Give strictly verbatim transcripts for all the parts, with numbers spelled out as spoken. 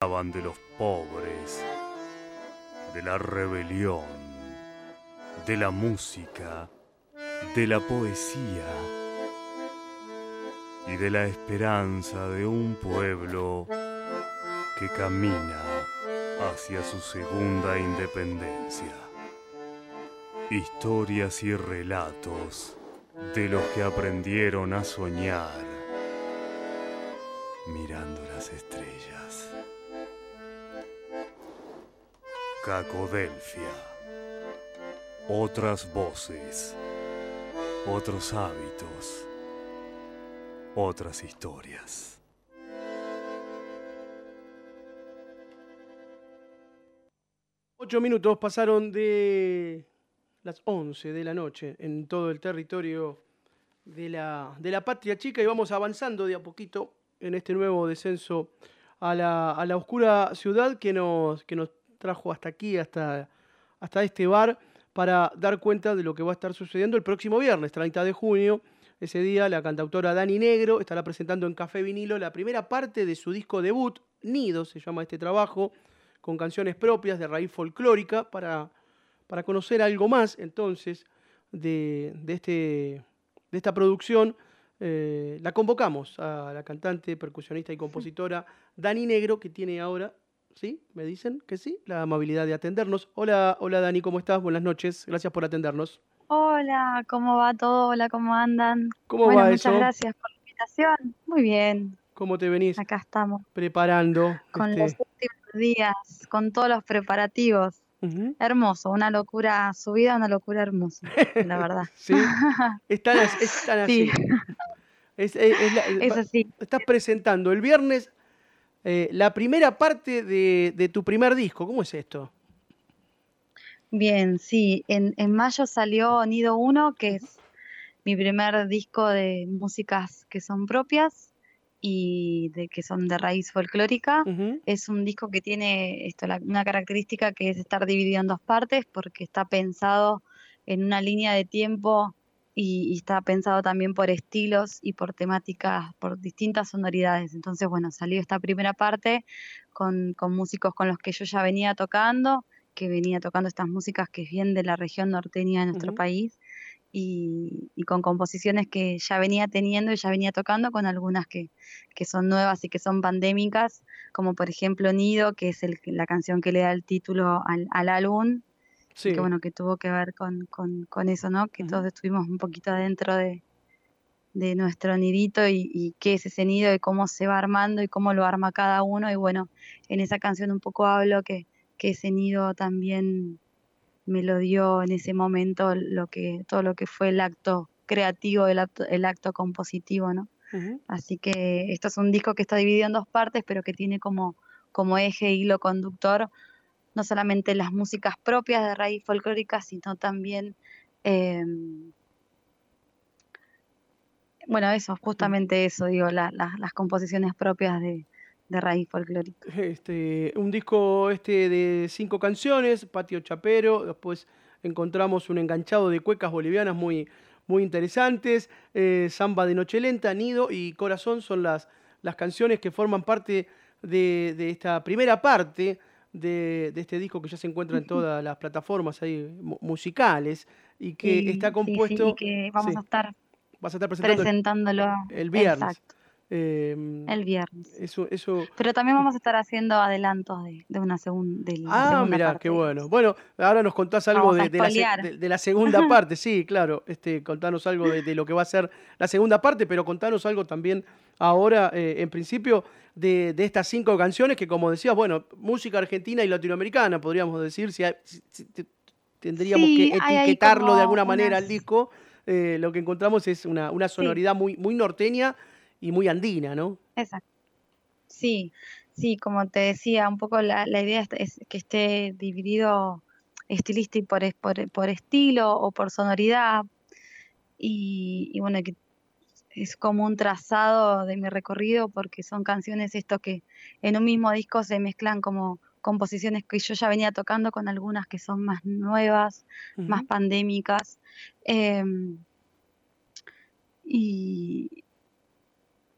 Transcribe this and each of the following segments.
hablaban de los pobres, de la rebelión, de la música, de la poesía y de la esperanza de un pueblo que camina hacia su segunda independencia. Historias y relatos de los que aprendieron a soñar mirando las estrellas. Cacodelfia. Otras voces, otros hábitos, otras historias. Ocho minutos pasaron de las once de la noche en todo el territorio de la, de la Patria Chica y vamos avanzando de a poquito en este nuevo descenso a la, a la oscura ciudad que nos, que nos trajo hasta aquí, hasta, hasta este bar, para dar cuenta de lo que va a estar sucediendo el próximo viernes, treinta de junio. Ese día la cantautora Dani Negro estará presentando en Café Vinilo la primera parte de su disco debut, Nido se llama este trabajo, con canciones propias de raíz folclórica, para, para conocer algo más entonces de, de, este, de esta producción. Eh, la convocamos a la cantante, percusionista y compositora Dani Negro, que tiene ahora, ¿sí? ¿Me dicen que sí? La amabilidad de atendernos. Hola, hola Dani, ¿cómo estás? Buenas noches, gracias por atendernos. Hola, ¿cómo va todo? Hola, ¿cómo andan? ¿Cómo Bueno, va muchas eso? gracias por la invitación. Muy bien, ¿Cómo te venís acá estamos preparando? con los Este... últimos días, con todos los preparativos. Uh-huh. Hermoso, una locura, su vida una locura hermosa, la verdad. Sí, están así. Están Sí, así. Es, es- es la- es va- así. estás presentando el viernes eh, la primera parte de, de tu primer disco. ¿Cómo es esto? Bien, sí, en, en mayo salió Nido uno, que es mi primer disco de músicas que son propias y de que son de raíz folclórica. Uh-huh. Es un disco que tiene esto, la- una característica que es estar dividido en dos partes porque está pensado en una línea de tiempo y, y está pensado también por estilos y por temáticas, por distintas sonoridades. Entonces, bueno, salió esta primera parte con, con músicos con los que yo ya venía tocando, que venía tocando estas músicas que es bien de la región norteña de nuestro Uh-huh. país y, y con composiciones que ya venía teniendo y ya venía tocando, con algunas que, que son nuevas y que son pandémicas, como por ejemplo Nido, que es el, la canción que le da el título al, al álbum, y que Sí. bueno, que tuvo que ver con, con, con eso, ¿no? Que Uh-huh. todos estuvimos un poquito adentro de, de nuestro nidito y, y qué es ese nido y cómo se va armando y cómo lo arma cada uno. Y bueno, en esa canción un poco hablo que, que ese nido también me lo dio en ese momento lo que, todo lo que fue el acto creativo, el acto, el acto compositivo, ¿no? Uh-huh. Así que esto es un disco que está dividido en dos partes, pero que tiene como, como eje e hilo conductor no solamente las músicas propias de raíz folclórica, sino también, eh, bueno, eso, justamente eso, digo, la, la, las composiciones propias de, de raíz folclórica. Este, un disco este de cinco canciones, Patio Chapero, después encontramos un enganchado de cuecas bolivianas muy, muy interesantes, eh, Samba de Noche Lenta, Nido y Corazón son las, las canciones que forman parte de, de esta primera parte de, de este disco que ya se encuentra en todas las plataformas ahí, mu- musicales y que está Sí, sí, sí, y compuesto, que vamos a sí, estar vas a estar presentando el, presentándolo, el viernes. exacto, Eh, el viernes. eso, eso Pero también vamos a estar haciendo adelantos de, de una segun- de la Ah, segunda mirá, qué parte, bueno. digamos. Bueno, ahora nos contás algo Vamos a de, de la, se- spoilear. de- de la segunda parte, sí, claro. Este, contanos algo de, de lo que va a ser la segunda parte, pero contanos algo también ahora, eh, en principio, de, de estas cinco canciones que, como decías, bueno, música argentina y latinoamericana, podríamos decir, si, hay- si- si te- tendríamos que Sí, hay ahí etiquetarlo de como alguna manera al unas... disco, eh, lo que encontramos es una, una Sí, sonoridad muy, muy norteña y muy andina, ¿no? exacto. Sí, sí, como te decía, un poco la, la idea es, es que esté dividido estilístico por, es- por, por estilo o por sonoridad y, y bueno, que es como un trazado de mi recorrido porque son canciones esto que en un mismo disco se mezclan como composiciones que yo ya venía tocando con algunas que son más nuevas, más Ujú. pandémicas. em, y,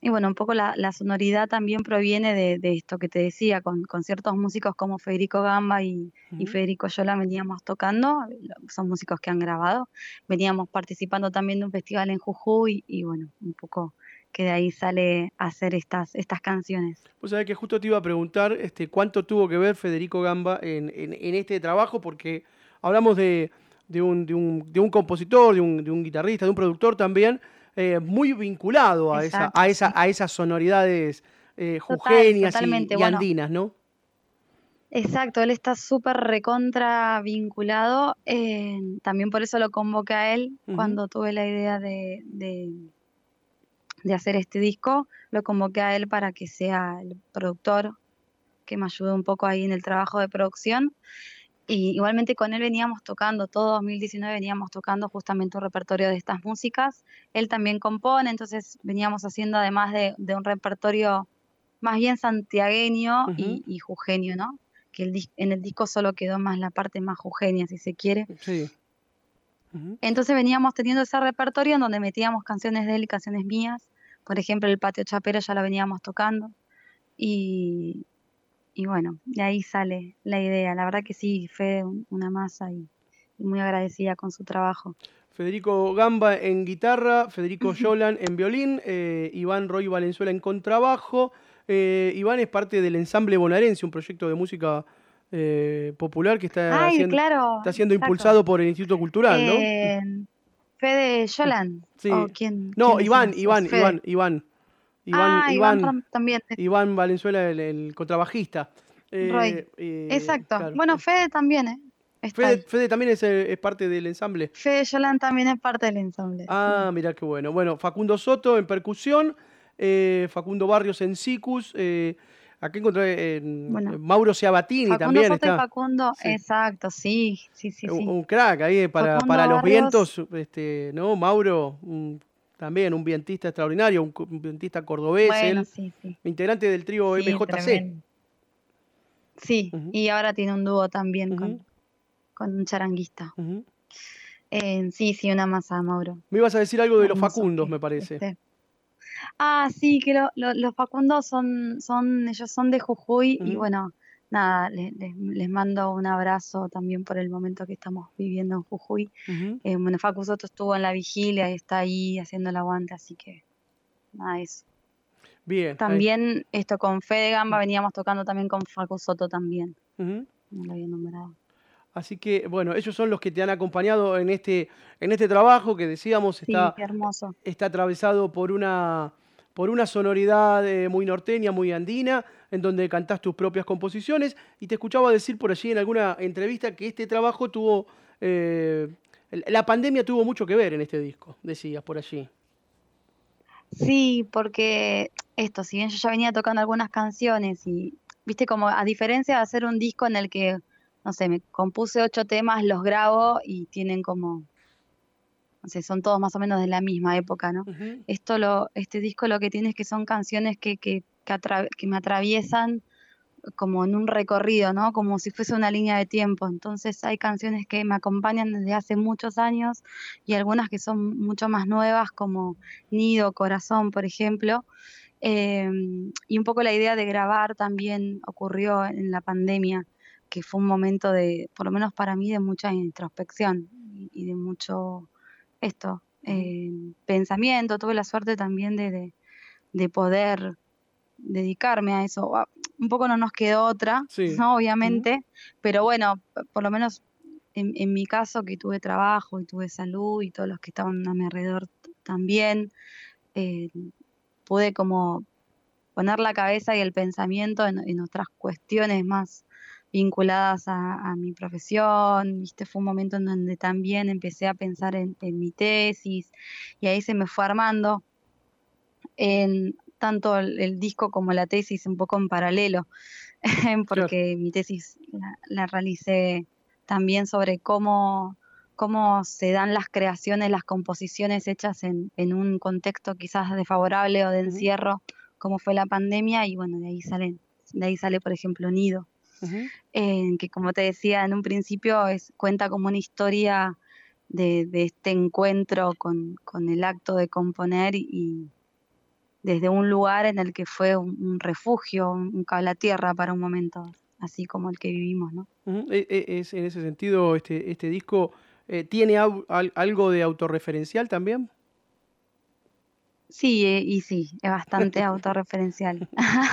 y bueno, un poco la, la sonoridad también proviene de, de esto que te decía, con, con ciertos músicos como Federico Gamba y, y Ujú. Federico Yola veníamos tocando, lo- son músicos que han grabado, veníamos participando también de un festival en Jujuy y bueno, un poco que de ahí sale a hacer estas, estas canciones. Vos sabés que justo te iba a preguntar este, cuánto tuvo que ver Federico Gamba en, en- en este trabajo, porque hablamos de, de un, de un- de un compositor, de un, de un guitarrista, de un productor también, eh, muy vinculado a esa, a Exacto, esa, sí. a esas sonoridades eh, Total, jujeñas y, totalmente. y Bueno, andinas, ¿no? exacto, él está súper recontra vinculado. Eh, también por eso lo convoqué a él Ujú. cuando tuve la idea de, de, de hacer este disco. Lo convoqué a él para que sea el productor, que me ayude un poco ahí en el trabajo de producción. Y igualmente con él veníamos tocando, todo dos mil diecinueve veníamos tocando justamente un repertorio de estas músicas. Él también compone, entonces veníamos haciendo además de, de un repertorio más bien santiagueño Ujú. y, y jujeño, ¿no? Que el, dis- en el disco solo quedó más la parte más jujeña, si se quiere. Sí. Ujú. Entonces veníamos teniendo ese repertorio en donde metíamos canciones de él y canciones mías. Por ejemplo, el Patio Chapero ya lo veníamos tocando. Y, y bueno, de ahí sale la idea. La verdad que sí, fue un- una masa y, y muy agradecida con su trabajo. Federico Gamba en guitarra, Federico Yolan en violín, eh, Iván Roy Valenzuela en contrabajo. Eh, Iván es parte del Ensamble Bonaerense, un proyecto de música eh, popular que está Ay, siendo, claro, está siendo exacto. impulsado por el Instituto Cultural, ¿no? Eh, Fede Yolan, o Sí. quién, quién No, Iván, decías, o Iván, Fede. Iván, Iván. Iván, Ah, Iván Iván, Ram también, es Iván Valenzuela, el, el contrabajista. Roy. Eh, eh, Exacto. claro. Bueno, Fede también, ¿eh? Está Fede, ahí. Fede también es, eh, es parte del ensamble. Fede Yolan también es parte del ensamble, sí. Ah, mira qué bueno. Bueno, Facundo Soto en percusión, eh, Facundo Barrios en sicus, eh, acá encontré en- Bueno, en Mauro Ciabatini Facundo también Soto y está. Facundo, Sí, exacto, sí, sí, sí, un, sí. un crack ahí para, Facundo para los Barrios, vientos, este, ¿no? Mauro, un- también un vientista extraordinario, un, co- un vientista cordobés, bueno, él, sí, sí, integrante del trío sí, M J C. tremendo. Sí, Ujú, y ahora tiene un dúo también ujú, con, con un charanguista. ujú. Eh, sí, sí, una masa, Mauro. Me ibas a decir algo de los Hermoso Facundos, que, me que parece. esté. Ah, sí, que lo- lo- los Facundos son, son, ellos son de Jujuy y Ujú, bueno, nada, le- les, les mando un abrazo también por el momento que estamos viviendo en Jujuy. ujú. Eh, bueno, Facu Soto estuvo en la vigilia y está ahí haciendo el aguante, así que nada, eso. Bien, ahí. También esto con Fede Gamba veníamos tocando también con Facu Soto también, Ujú. como lo había nombrado. Así que, bueno, ellos son los que te han acompañado en este, en este trabajo que decíamos Sí, está, qué hermoso. está atravesado por una, por una sonoridad eh, muy norteña, muy andina, en donde cantás tus propias composiciones. Y te escuchaba decir por allí en alguna entrevista que este trabajo tuvo, eh, el- la pandemia tuvo mucho que ver en este disco, decías por allí. Sí, porque esto, si bien yo ya venía tocando algunas canciones y, viste, como a diferencia de hacer un disco en el que, no sé, me compuse ocho temas, los grabo y tienen como, no sé, son todos más o menos de la misma época, ¿no? Ujú, Esto lo, este disco lo que tiene es que son canciones que, que, que, atra- que me atraviesan como en un recorrido, ¿no? Como si fuese una línea de tiempo. Entonces hay canciones que me acompañan desde hace muchos años y algunas que son mucho más nuevas, como Nido, Corazón, por ejemplo. Em, y un poco la idea de grabar también ocurrió en la pandemia, que fue un momento de, por lo menos para mí, de mucha introspección y, y de mucho esto, ujú. eh, pensamiento. Tuve la suerte también de, de, de poder dedicarme a eso. Ah, Un poco no nos quedó otra, Sí. ¿no? Ujú, Obviamente, pero bueno, p- por lo menos en, en mi caso, que tuve trabajo y tuve salud y todos los que estaban a mi alrededor t- también, eh, pude como poner la cabeza y el pensamiento en, en otras cuestiones más vinculadas a, a mi profesión, ¿viste? Fue un momento en donde también empecé a pensar en, en mi tesis y ahí se me fue armando en tanto el, el disco como la tesis un poco en paralelo, claro. porque mi tesis la, la realicé también sobre cómo, cómo se dan las creaciones, las composiciones hechas en, en un contexto quizás desfavorable o de Ujú, encierro, como fue la pandemia, y bueno, de ahí salen, de ahí sale, por ejemplo, Nido, ujú. eh, que como te decía en un principio, es, cuenta como una historia de, de este encuentro con, con el acto de componer y, desde un lugar en el que fue un, un refugio, un, un cable a tierra para un momento así como el que vivimos, ¿no? Ujú. E- e- Es, en ese sentido, este, este disco eh, tiene au- al- algo de autorreferencial también. Sí, eh, y sí, es bastante autorreferencial.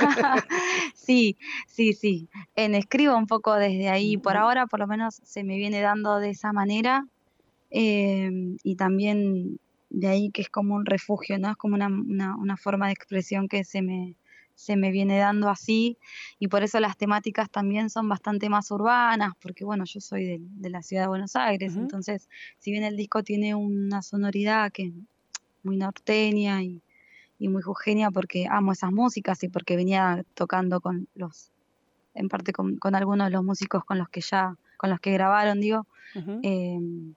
Sí, sí, sí. En escribo un poco desde ahí. Por Ujú, ahora, por lo menos, se me viene dando de esa manera. em, y también de ahí que es como un refugio, ¿no? Es como una, una, una forma de expresión que se me, se me viene dando así. Y por eso las temáticas también son bastante más urbanas, porque bueno, yo soy de, de la ciudad de Buenos Aires, ujú. entonces, si bien el disco tiene una sonoridad que es muy norteña y y muy jujeña porque amo esas músicas y porque venía tocando con los, en parte con, con algunos de los músicos con los que ya, con los que grabaron, digo, Ujú. em,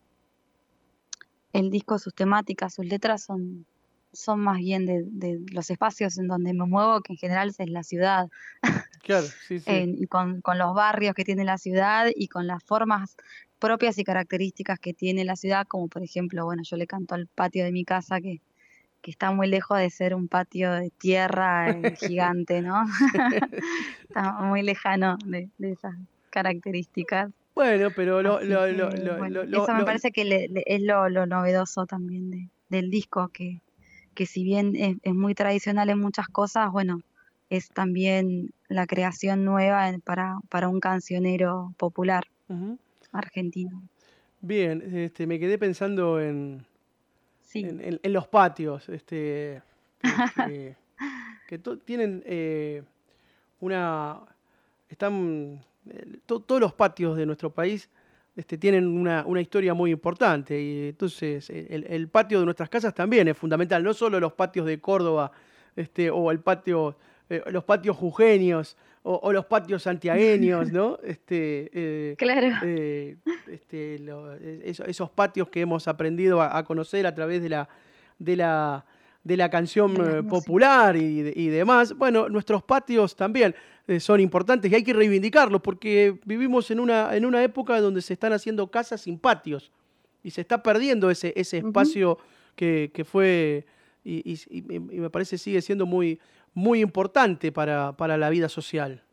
el disco, sus temáticas, sus letras son, son más bien de, de los espacios en donde me muevo, que en general es la ciudad, Claro, sí, sí. en- y con, con los barrios que tiene la ciudad y con las formas propias y características que tiene la ciudad, como por ejemplo, bueno, yo le canto al patio de mi casa que que está muy lejos de ser un patio de tierra eh, gigante, ¿no? Está muy lejano de, de esas características. Bueno, pero lo, Así lo, lo, que, lo, bueno, lo, lo- eso me lo- parece que le- le- es lo, lo novedoso también de, del disco, que, que si bien es, es muy tradicional en muchas cosas, bueno, es también la creación nueva en- para, para un cancionero popular Ujú. argentino. Bien, este, me quedé pensando en, Sí. en, en- en los patios, este, que, que, que to- tienen eh, una, están, eh, to- todos los patios de nuestro país este, tienen una, una historia muy importante y entonces eh, el, el patio de nuestras casas también es fundamental, no solo los patios de Córdoba este, o el patio, eh, los patios jujeños o, o los patios santiagueños, ¿no? Este, eh, Claro. eh, este, lo- eh, eso- esos patios que hemos aprendido a, a conocer a través de la, de la, de la canción De las eh, músicas. popular y, de- y demás. Bueno, nuestros patios también eh, son importantes y hay que reivindicarlos porque vivimos en una, en una época donde se están haciendo casas sin patios y se está perdiendo ese, ese Ujú. espacio que, que fue y, y- y- y me parece sigue siendo muy, muy importante para, para la vida social.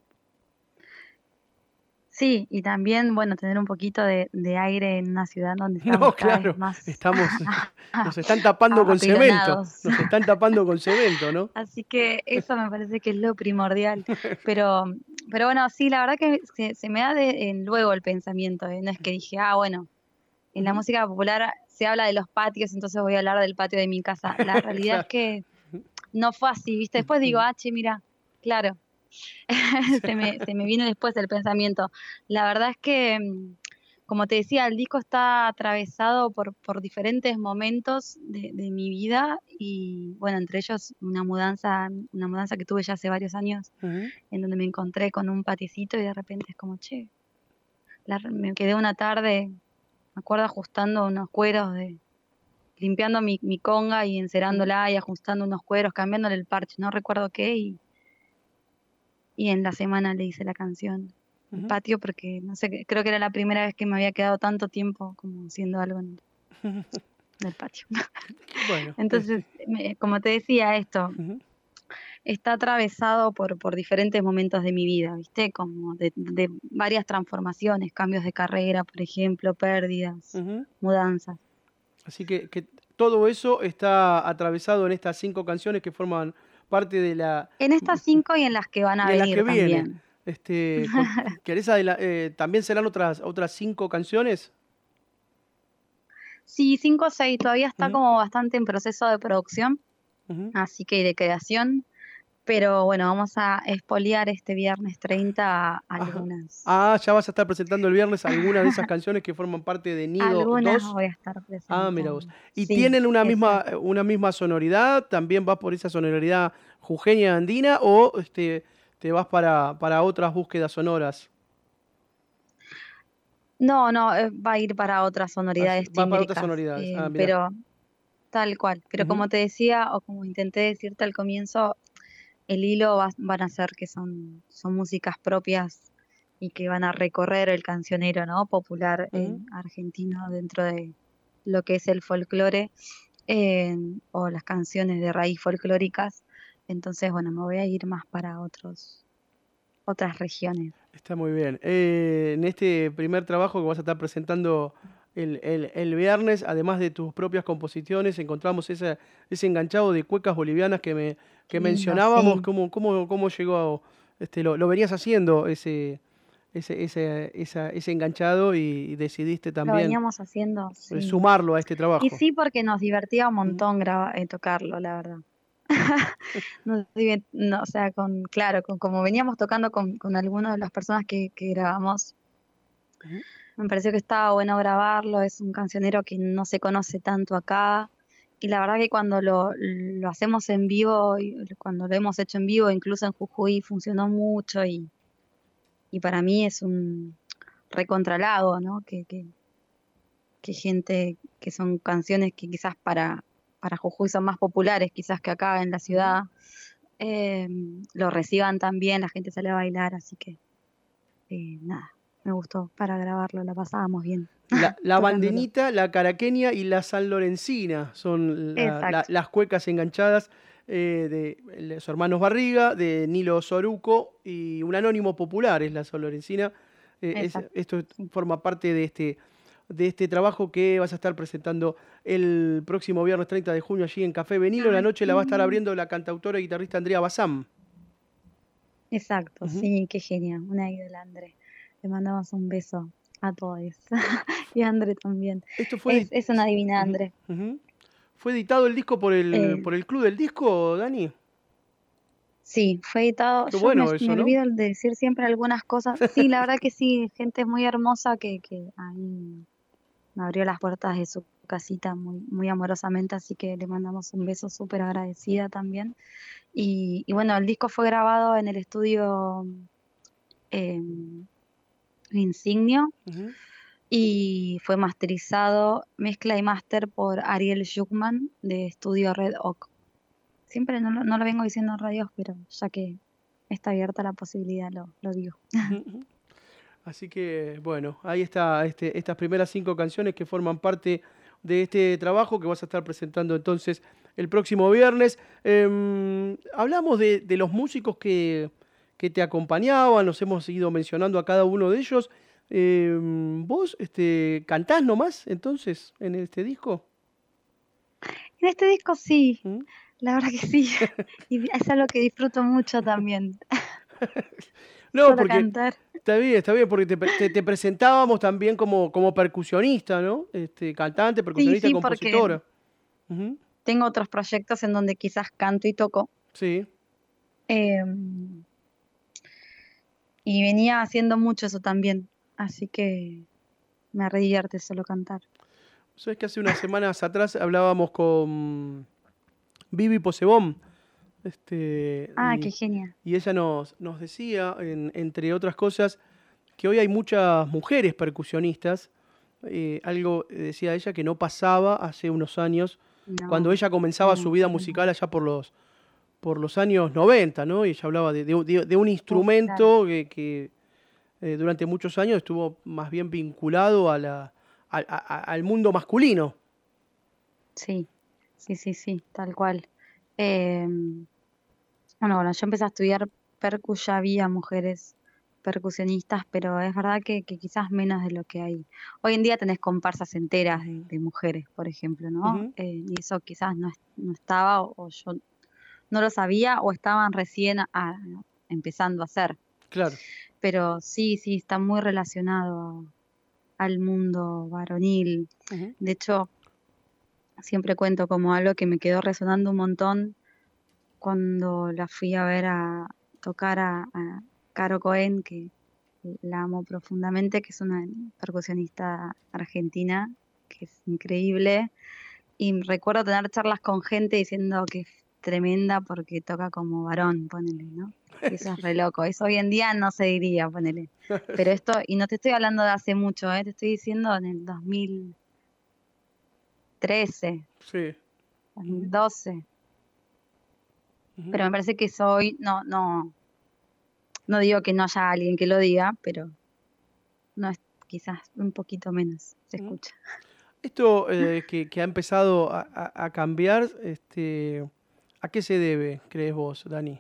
Sí, y también, bueno, tener un poquito de, de aire en una ciudad donde No, estamos cada vez claro, más estamos, nos están tapando con cemento, apilonados. nos están tapando con cemento, ¿no? Así que eso me parece que es lo primordial. Pero, pero bueno, sí, la verdad que se, se me da de, en luego el pensamiento, ¿eh? No es que dije, ah, bueno, en la Ujú. música popular se habla de los patios, entonces voy a hablar del patio de mi casa. La realidad es Claro. que no fue así, ¿viste? Después digo, ah, che, mira, claro. Se me, se me vino después el pensamiento. La verdad es que, mm, como te decía, el disco está atravesado por, por diferentes momentos de, de mi vida y, bueno, entre ellos una mudanza, una mudanza que tuve ya hace varios años, Ujú. en donde me encontré con un patiecito y de repente es como, che, la- me quedé una tarde, me acuerdo ajustando unos cueros de, limpiando mi, mi conga y Ujú. encerándola y ajustando unos cueros, cambiándole el parche, no recuerdo qué, y y en la semana le hice la canción El Ujú. Patio porque, no sé, que- creo que era la primera vez que me había quedado tanto tiempo como haciendo algo en, en el patio. Bueno, Entonces, este, me- como te decía, esto ujú. está atravesado por, por diferentes momentos de mi vida, ¿viste? Como de, de varias transformaciones, cambios de carrera, por ejemplo, pérdidas, Ujú. mudanzas. Así que, que todo eso está atravesado en estas cinco canciones que forman parte de la En estas cinco y en las que van a y en las que venir viene. también. Este, con- ¿querés adela- eh, también serán otras otras cinco canciones? Sí, cinco o seis, todavía está Ujú, como bastante en proceso de producción, ujú. así que y de creación. Pero bueno, vamos a expoliar este viernes treinta Ajá. algunas. Ah, ya vas a estar presentando el viernes algunas de esas canciones que forman parte de Nido Algunas dos. voy a estar Ah, mira vos. presentando. ¿Y Sí, tienen una misma, exacto. una misma sonoridad? ¿También vas por esa sonoridad jujeña andina o este, te vas para, para otras búsquedas sonoras? No, no, eh, va a ir para otras Así- sonoridades vas para otras tímbricas, sonoridades. eh, Ah, mira. pero tal cual. Pero como te decía, o como intenté decirte al comienzo, el hilo va- van a ser que son, son músicas propias y que van a recorrer el cancionero, ¿no? Popular eh, argentino dentro de lo que es el folclore. eh, o las canciones de raíz folclóricas. Entonces, bueno, me voy a ir más para otros, otras regiones. Está muy bien. Eh, en este primer trabajo que vas a estar presentando el, el- el viernes, además de tus propias composiciones, encontramos ese, ese enganchado de cuecas bolivianas que, me, Qué que lindo, mencionábamos. sí. ¿Cómo, cómo, cómo llegó? Este, lo, lo venías haciendo ese, ese, ese, esa- ese enganchado y, decidiste Lo también veníamos haciendo, eh, sí. sumarlo a este Y trabajo. sí, porque nos divertía un Ujú. montón graba- eh, tocarlo, la verdad. Nos divert- no, o sea, con, claro, con, como veníamos tocando con, con algunas de las personas que, que grabamos, Ujú. me pareció que estaba bueno grabarlo. Es un cancionero que no se conoce tanto acá. Y la verdad que cuando lo, lo hacemos en vivo, y cuando lo hemos hecho en vivo, incluso en Jujuy, funcionó mucho. Y, y para mí es un recontralago, ¿no? Que, que, que gente, que son canciones que quizás para, para Jujuy son más populares, quizás que acá en la Ujú. ciudad, eh, lo reciban también, la gente sale a bailar, así que eh, nada, me gustó para grabarlo, la pasábamos bien La, la tocándolo. bandenita, la caraqueña y la sanlorencina son la- la- Exacto, las cuecas enganchadas eh, de los hermanos Barriga, de Nilo Soruco y un anónimo popular es la sanlorencina. Eh, es- exacto, esto sí. forma parte de este, de este trabajo que vas a estar presentando el próximo viernes treinta de junio allí en Café Benilo. La Ay, noche la va a estar sí. abriendo la cantautora y guitarrista Andrea Bazán. Exacto, Ujú. sí, qué genial, una ídola, André. Le mandamos un beso a todos. Y a André también. Esto fue, Es, edi- es una divina, Ujú, André. ujú. ¿Fue editado el disco por el, Eh, por el Club del Disco, Dani? Sí, fue editado. Qué Yo me, bueno me eso, ¿no? olvido de decir siempre algunas cosas. Sí, la verdad que sí, gente muy hermosa que, que ahí me abrió las puertas de su casita muy, muy amorosamente, así que le mandamos un beso súper agradecida también. Y, y bueno, el disco fue grabado en el estudio eh, Insignio Ujú. y fue masterizado, mezcla y máster por Ariel Schuckman de Estudio Red Oak. Siempre no, lo- no lo vengo diciendo en radios, pero ya que está abierta la posibilidad, lo, lo digo. Ujú, ujú. Así que, bueno, ahí está este, estas primeras cinco canciones que forman parte de este trabajo que vas a estar presentando entonces el próximo viernes. Em, hablamos de, de los músicos que, que te acompañaban, los hemos ido mencionando a cada uno de ellos. Em, ¿vos este, cantás nomás entonces en este disco? En este disco sí, ¿Mm? la verdad que sí. Y es algo que disfruto mucho también, No, solo porque cantar. está bien, está bien, porque te, pre- te- te presentábamos también como, como percusionista, ¿no? Este, cantante, Sí, percusionista, sí, porque compositora. Ujú. tengo otros proyectos en donde quizás canto y toco. Sí. em, y venía haciendo mucho eso también. Así que me re divierte solo cantar. Sabes que hace unas semanas atrás hablábamos con Vivi Posebón, este, Ah, qué y, genial. y ella nos, nos decía, en- entre otras cosas, que hoy hay muchas mujeres percusionistas. Eh, algo eh, decía ella que no pasaba hace unos años, cuando No, ella comenzaba su no, vida para musical nada. allá por los, por los años noventa, ¿no? Y ella hablaba de, de un de- de un Uf, claro. instrumento que, que, eh, durante muchos años estuvo más bien vinculado a la, al a- a- al mundo masculino. Sí, sí, sí, sí, tal cual. Em, Bueno, bueno, yo empecé a estudiar percu, ya había mujeres percusionistas, pero es verdad que, que quizás menos de lo que hay. Hoy en día tenés comparsas enteras de, de mujeres, por ejemplo, ¿no? Ujú. Eh, y eso quizás no, es- no estaba o, o yo no lo sabía o estaban recién a- empezando a hacer. Claro. Pero sí, sí, está muy relacionado a- al mundo varonil. Ujú. De hecho, siempre cuento como algo que me quedó resonando un montón cuando la fui a ver a tocar a, a Caro Cohen, que la amo profundamente, que es una percusionista argentina, que es increíble. Y recuerdo tener charlas con gente diciendo que es tremenda porque toca como varón, ponele, ¿no? Y eso es re loco. Eso hoy en día no se diría, ponele. Pero esto, y no te estoy hablando de hace mucho, ¿eh? Te estoy diciendo en el dos mil trece, Sí. Ujú, dos mil doce. ujú. Pero me parece que soy, no, no, no digo que no haya alguien que lo diga, pero no es, quizás un poquito menos se Ujú. escucha. Esto eh, que, que ha empezado a, a- a cambiar, este, ¿a qué se debe, crees vos, Dani?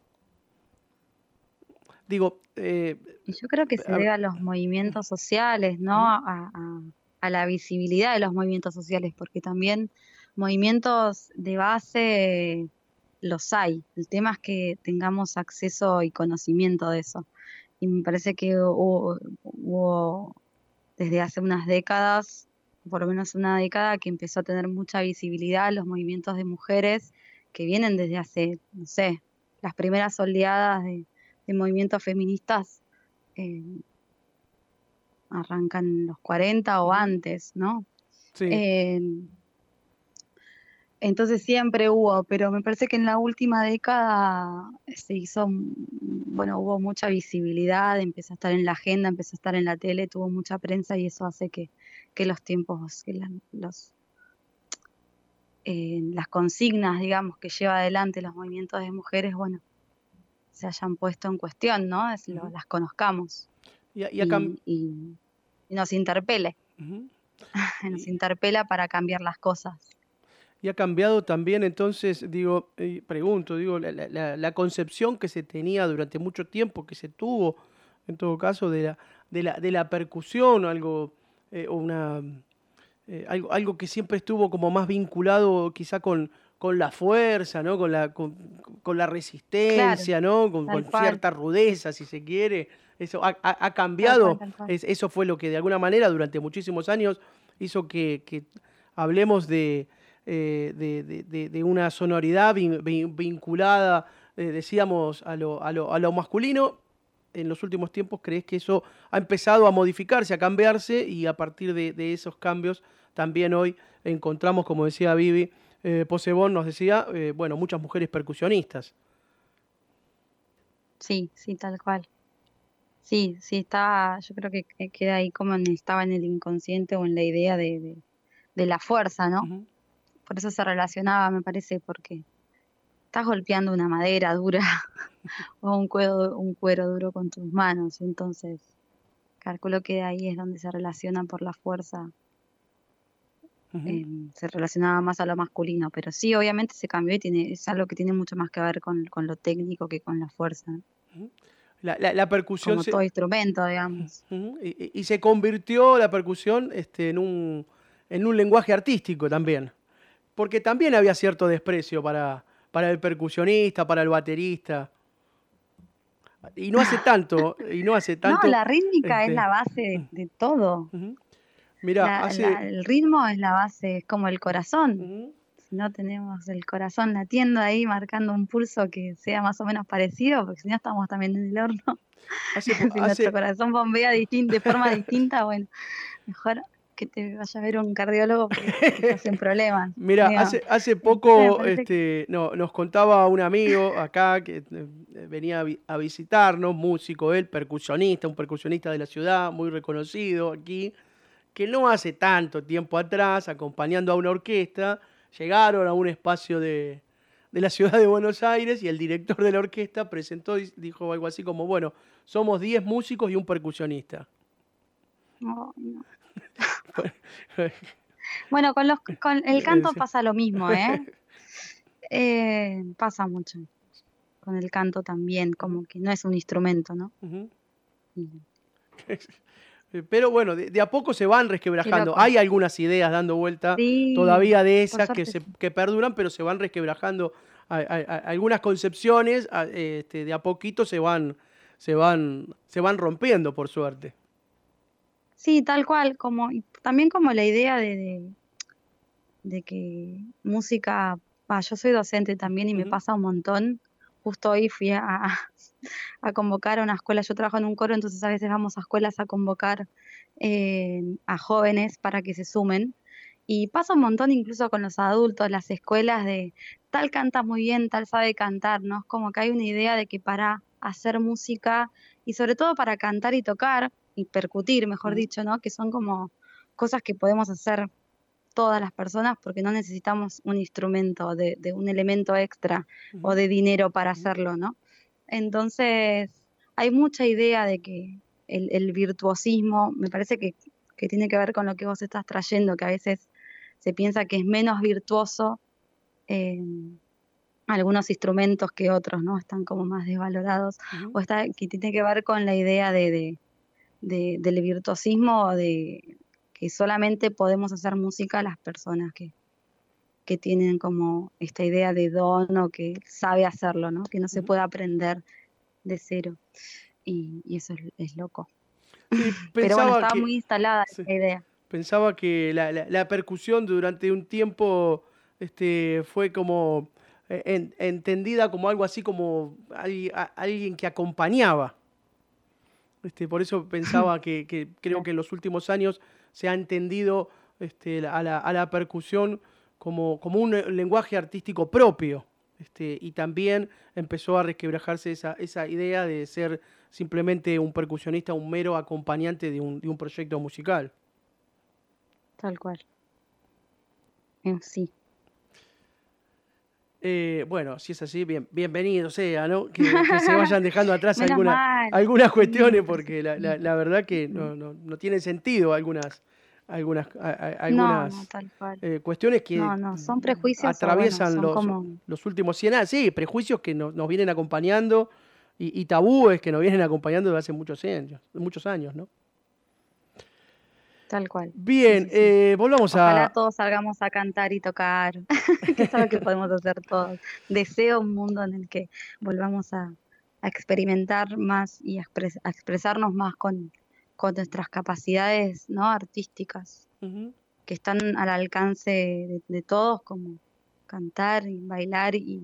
Digo, eh, Y yo creo que se a- debe a los movimientos sociales, ¿no? ujú, A, a- a la visibilidad de los movimientos sociales, porque también movimientos de base los hay. El tema es que tengamos acceso y conocimiento de eso. Y me parece que hubo, hubo desde hace unas décadas, por lo menos una década, que empezó a tener mucha visibilidad los movimientos de mujeres que vienen desde hace, no sé, las primeras oleadas de, de movimientos feministas eh, arrancan en los cuarenta o ujú, antes, ¿no? sí. Eh, entonces siempre hubo, pero me parece que en la última década se hizo, mm, bueno, hubo mucha visibilidad, empezó a estar en la agenda, empezó a estar en la tele, tuvo mucha prensa y eso hace que, que los tiempos, que la- los, eh, las consignas, digamos, que lleva adelante los movimientos de mujeres, bueno, se hayan puesto en cuestión, ¿no? Es lo- Ujú. las conozcamos Y, a- y, a cam- y, y- y nos interpele, ujú. nos Y- interpela para cambiar las cosas. y ha cambiado también, entonces, digo, eh, pregunto, digo, la, la- la- la concepción que se tenía durante mucho tiempo, que se tuvo, en todo caso, de la, de la, de la percusión, algo, eh, o una, eh, algo, algo que siempre estuvo como más vinculado quizá con, con la fuerza, ¿no? Con la, con, con la Claro, resistencia, ¿no? Con, tal con cual, cierta rudeza, si se quiere. Eso ha, ha- ha tal cual, cambiado. tal cual. Es- eso fue lo que de alguna manera durante muchísimos años hizo que, que hablemos de, eh, de, de- de- de una sonoridad vin- vin- vinculada, eh, decíamos, a lo, a lo, a lo masculino. En los últimos tiempos, ¿crees que eso ha empezado a modificarse, a cambiarse y a partir de, de esos cambios también hoy encontramos, como decía Vivi, eh, Posebón nos decía, eh, bueno, muchas mujeres percusionistas? Sí, sí, tal cual. Sí, sí, estaba, yo creo que que queda ahí como en- estaba en el inconsciente o en la idea de, de, de la fuerza, ¿no? Ujú. Por eso se relacionaba, me parece, porque estás golpeando una madera dura o un cuero, un cuero duro con tus manos, entonces calculo que ahí es donde se relaciona por la fuerza, Ujú. eh, se relacionaba más a lo masculino, pero sí, obviamente se cambió y tiene, es algo que tiene mucho más que ver con, con lo técnico que con la fuerza, ¿no? La, la- la percusión Como se, todo instrumento, digamos. ujú, y, y- y se convirtió la percusión este, en un, en un lenguaje artístico también, porque también había cierto desprecio para, para el percusionista, para el baterista, y no hace tanto, y no hace No, tanto, la rítmica es este, la base de, de todo. ujú. Mira, La, la- hace, el ritmo es la base, es como el corazón. ujú, Si no tenemos el corazón latiendo ahí, marcando un pulso que sea más o menos parecido, porque si no estamos también en el horno. hace, po- Si nuestro hace, corazón bombea distin- de forma distinta, bueno, mejor que te vaya a ver un cardiólogo porque estás en problemas, Mira, digamos. hace, hace Entonces me poco parece que este, no, nos contaba un amigo acá que eh, venía a, vi- a visitarnos, músico él, percusionista, un percusionista de la ciudad, muy reconocido aquí, que no hace tanto tiempo atrás, acompañando a una orquesta, llegaron a un espacio de, de la ciudad de Buenos Aires y el director de la orquesta presentó y dijo algo así como, bueno, somos diez músicos y un percusionista. no, no. Bueno, con los, con el canto pasa lo mismo, ¿eh? Eh, pasa mucho. Con el canto también, como que no es un instrumento, ¿no? Ujú. Y Eh, Pero bueno, de, de a poco se van qué resquebrajando. loco. Hay algunas ideas dando vuelta Sí, todavía de por esas que, suerte se, sí. que perduran, pero se van resquebrajando. Hay- hay- hay algunas concepciones, a- este, de a poquito se van, se van, se van rompiendo, por suerte. Sí, tal cual, como, y también como la idea de, de, de que música, va, yo soy docente también y me Ujú, pasa un montón. Justo hoy fui a, a, a convocar a una escuela, yo trabajo en un coro, entonces a veces vamos a escuelas a convocar eh, a jóvenes para que se sumen. Y pasa un montón incluso con los adultos, las escuelas de tal canta muy bien, tal sabe cantar, ¿no? Es como que hay una idea de que para hacer música y sobre todo para cantar y tocar y percutir, mejor ujú, dicho, ¿no? Que son como cosas que podemos hacer todas las personas porque no necesitamos un instrumento, de, de un elemento extra o ujú, de dinero para ujú. hacerlo, ¿no? Entonces, hay mucha idea de que el, el virtuosismo, me parece que, que tiene que ver con lo que vos estás trayendo, que a veces se piensa que es menos virtuoso eh, algunos instrumentos que otros, ¿no? Están como más desvalorados, Ujú. o está, que tiene que ver con la idea de, de, de- del virtuosismo, o de que solamente podemos hacer música las personas que, que tienen como esta idea de don o que sabe hacerlo, ¿no? Que no se Ujú. puede aprender de cero. Y, y eso es, es loco. Sí, Pero bueno, pensaba estaba que, muy instalada sí, esa idea. pensaba que la, la- la percusión durante un tiempo este, fue como eh, en- entendida como algo así como al- a- alguien que acompañaba. Este, por eso pensaba que, que creo Claro, que en los últimos años se ha entendido este, a la, a la percusión como, como un eh, lenguaje artístico propio. Este, y también empezó a resquebrajarse esa, esa idea de ser simplemente un percusionista, un mero acompañante de un, de un proyecto musical. tal cual. Eh, sí. Eh, bueno, si es así, bien, bienvenido sea, ¿no? Que, que se vayan dejando atrás Menos alguna- mal. algunas Sí, cuestiones, pero sí, porque la, la- sí. la verdad que Mm. no, no, no tiene sentido algunas, algunas, a- a- No, no, algunas tal cual. eh, cuestiones que No, no, son mm, prejuicios o bueno, atraviesan son los, como, los últimos cien años, sí, prejuicios que nos, nos vienen acompañando y, y tabúes que nos vienen acompañando desde hace muchos años, muchos años, ¿no? tal cual. Sí, Bien, sí, sí. eh, volvamos Ojalá a... todos salgamos a cantar y tocar, que es algo que podemos hacer todos. Deseo un mundo en el que volvamos a, a experimentar más y a, expres- a expresarnos más con, con nuestras capacidades, ¿no? Artísticas, Ujú. que están al alcance de, de todos, como cantar y bailar y,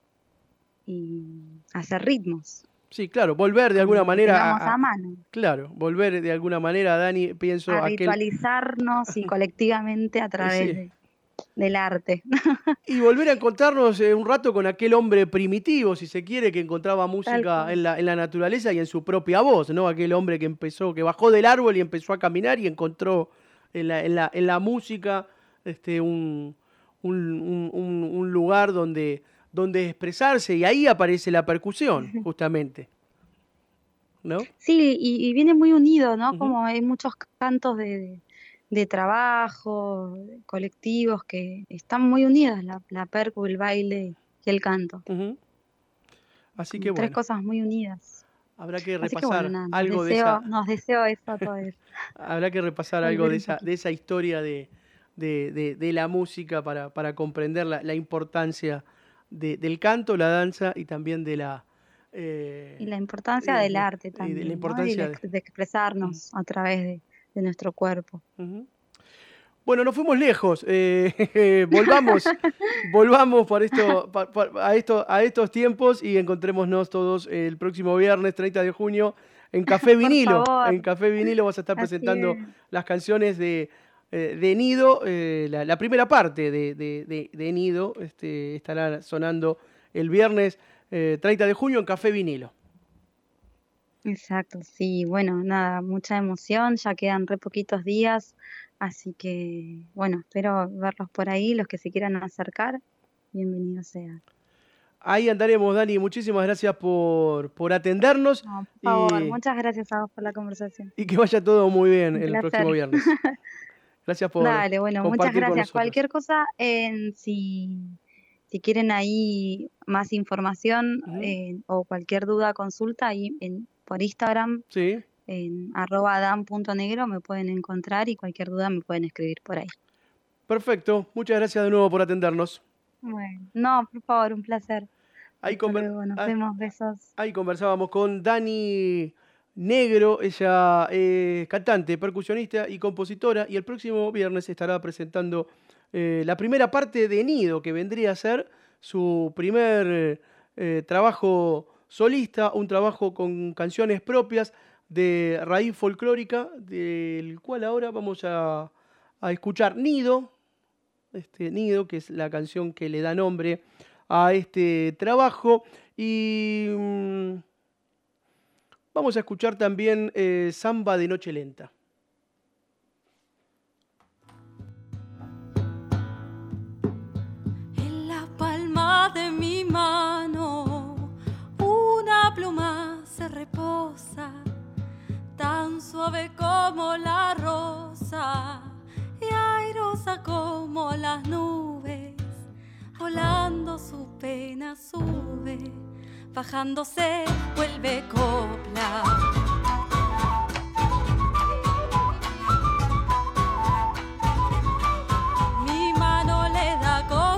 y hacer ritmos, Sí, claro, volver de alguna como lo manera tengamos a, a a- mano, claro, volver de alguna manera, Dani, a pienso aquel... ritualizarnos y colectivamente a eh, través Sí, de, del arte. y volver a encontrarnos eh, un rato con aquel hombre primitivo, si se quiere, que encontraba Tal música cual. en la, en la naturaleza y en su propia voz, ¿no? Aquel hombre que empezó, que bajó del árbol y empezó a caminar y encontró en la, en la, en la música este, un, un, un- un- un lugar donde, donde expresarse y ahí aparece la percusión, justamente, ¿no? Sí, y, y viene muy unido, ¿no? Ujú, Como hay muchos cantos de, de, de trabajo, de colectivos que están muy unidas, la, la percu, el baile y el canto, ujú. Así que como tres bueno, cosas muy unidas. habrá que Así que bueno, repasar nada, nos algo de deseo, esa, nos deseo eso a todos, habrá que repasar algo volver de un esa, de poquito. esa historia de, de- de- de la música para, para comprender la, la importancia de- del canto, la danza y también de la, Y eh, la y importancia del de, arte y de la también, ¿no? Y la importancia de... ex- de Ujú, expresarnos a través de, de nuestro cuerpo. ujú. Bueno, nos fuimos lejos. eh, volvamos, volvamos por esto, pa- pa- a, esto, a estos tiempos y encontrémonos todos el próximo viernes treinta de junio en Café Por Vinilo. favor, En Café Vinilo vas a estar así presentando es. las canciones de, eh, de Nido, eh, la, la primera parte de, de- de- de Nido este, estará sonando el viernes eh, treinta de junio en Café Vinilo. Exacto, sí, bueno, nada, mucha emoción, ya quedan re poquitos días, así que bueno, espero verlos por ahí, los que se quieran acercar, bienvenidos sean. Ahí andaremos, Dani. Muchísimas gracias por, por atendernos No, por favor, y, muchas gracias a vos por la conversación, y que vaya todo muy bien un el placer. próximo viernes. Gracias por Dale, bueno, muchas compartir con gracias. nosotros. Cualquier cosa, en, si, si quieren ahí más información Ujú. eh, o cualquier duda, consulta, ahí en, por Instagram, Sí, en arroba dan punto negro me pueden encontrar y cualquier duda me pueden escribir por ahí. perfecto. Muchas gracias de nuevo por atendernos. Bueno, no, por favor, un placer. Ahí, Hasta conver- luego, nos ah, vemos, besos. ahí conversábamos con Dani Negro. Ella es cantante, percusionista y compositora. Y el próximo viernes estará presentando eh, la primera parte de Nido, que vendría a ser su primer eh, trabajo solista, un trabajo con canciones propias de raíz folclórica, del cual ahora vamos a, a escuchar Nido. Este, Nido, que es la canción que le da nombre a este trabajo. Y mm, vamos a escuchar también eh, Samba de Noche Lenta. En la palma de mi mano una pluma se reposa, tan suave como la rosa y airosa como las nubes, volando su pena sube, bajándose vuelve copla.